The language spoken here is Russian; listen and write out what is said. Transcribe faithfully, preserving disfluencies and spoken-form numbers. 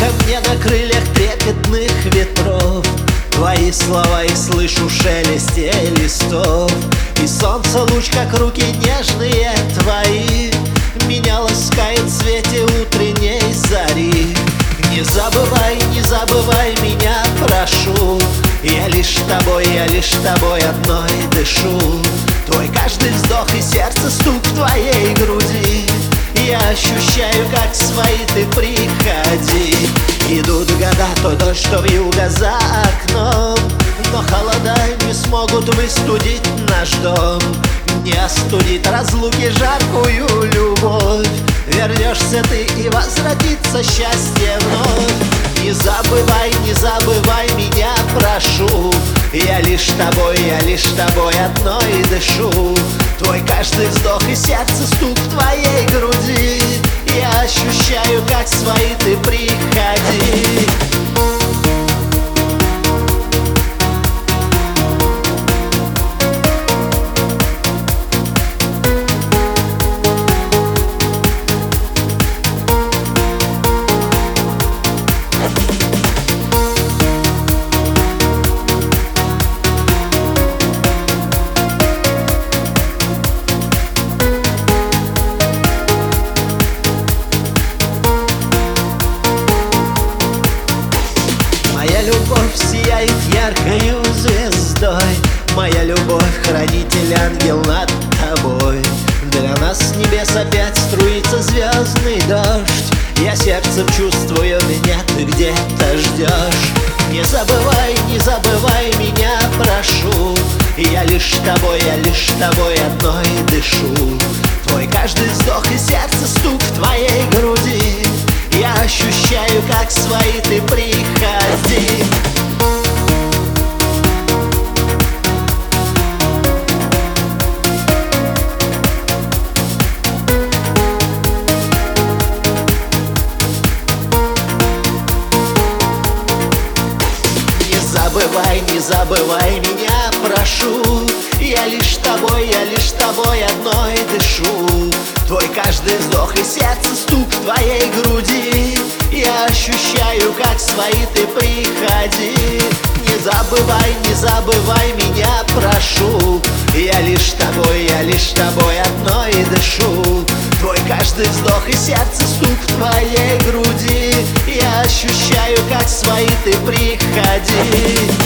ко мне на крыльях трепетных ветров. Твои слова и слышу шелесте листов. И солнце луч, как руки нежные твои, меня ласкает в свете утренней зари. Не забывай, не забывай меня, прошу. Я лишь тобой, я лишь тобой одной дышу. Твой каждый вздох и сердце стук в твоей груди. Я ощущаю, как свои ты приходи. Идут года, то дождь, то вьюга за окном, но холода не смогут выстудить наш дом. Не остудит разлуки жаркую любовь. Вернешься ты и возвратится счастье вновь. Не забывай, не забывай меня, прошу. Я лишь тобой, я лишь тобой одной дышу. Твой каждый вздох и сердце стук в твоей груди. Я ощущаю, как свои ты приходи. Моя любовь сияет яркою звездой. Моя любовь, хранитель, ангел над тобой. Для нас с небес опять струится звездный дождь. Я сердцем чувствую, меня ты где-то ждешь. Не забывай, не забывай меня, прошу. Я лишь тобой, я лишь тобой одной дышу. Твой каждый вздох и сердце стук в твоей груди. Я ощущаю, как свои ты приходи. Не забывай, не забывай меня, прошу. Я лишь тобой, я лишь тобой одной дышу. Твой каждый вздох и сердце стук в твоей груди. Я ощущаю, как свои ты приходи. Не забывай, не забывай меня, прошу. Я лишь тобой, я лишь тобой одной дышу. Твой каждый вздох и сердце стук в твоей груди. Я ощущаю, как свои ты приходи.